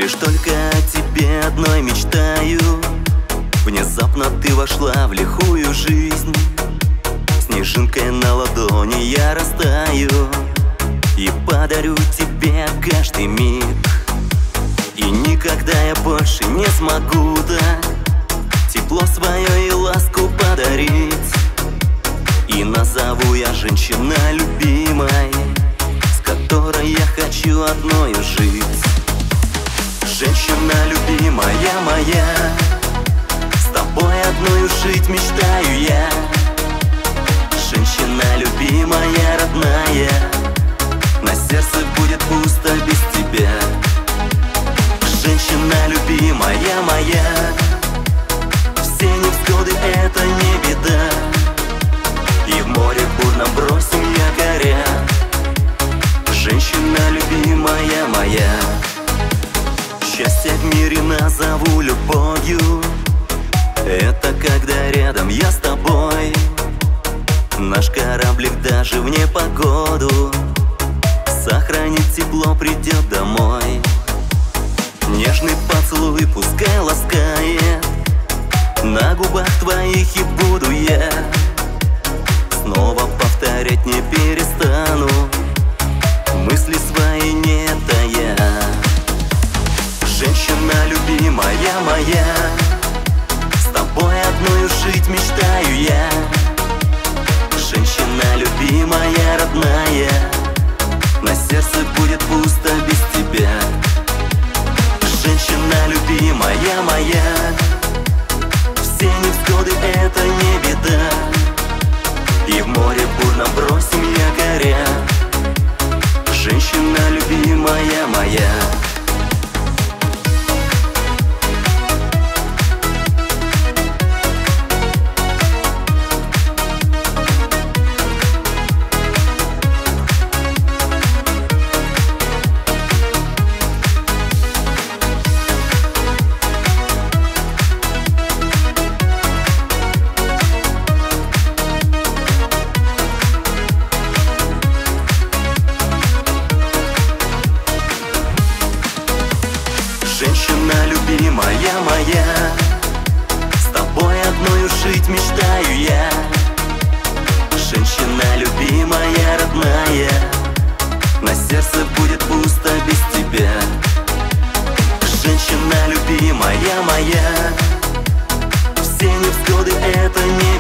Лишь только о тебе одной мечтаю. Внезапно ты вошла в лихую жизнь. Снежинкой на ладони я растаю и подарю тебе каждый миг. И никогда я больше не смогу так тепло свое и ласку подарить. И назову я женщина любимой, с которой я хочу одною жить. Женщина любимая моя, с тобой одною жить мечтаю я. Женщина любимая, родная, на сердце будет пусто без тебя. Женщина любимая моя, все невзгоды это не беда, и в море бурном бросим якоря. Женщина любимая моя, счастье в мире назову любовью. Это когда рядом я с тобой. Наш кораблик даже в непогоду сохранит тепло, придет домой. Нежный поцелуй пускай ласкает, на губах твоих и буду я. Снова повторять не перестану, мысли свои не тая. Женщина любимая моя, с тобой одною жить мечтаю я. Женщина любимая, родная, на сердце будет пусто без тебя. Женщина любимая моя, все невзгоды это не беда, и в море бурно бросим якоря. Женщина любимая моя. Женщина любимая моя, с тобой одною жить мечтаю я. Женщина любимая, родная, на сердце будет пусто без тебя. Женщина любимая моя, все невзгоды это не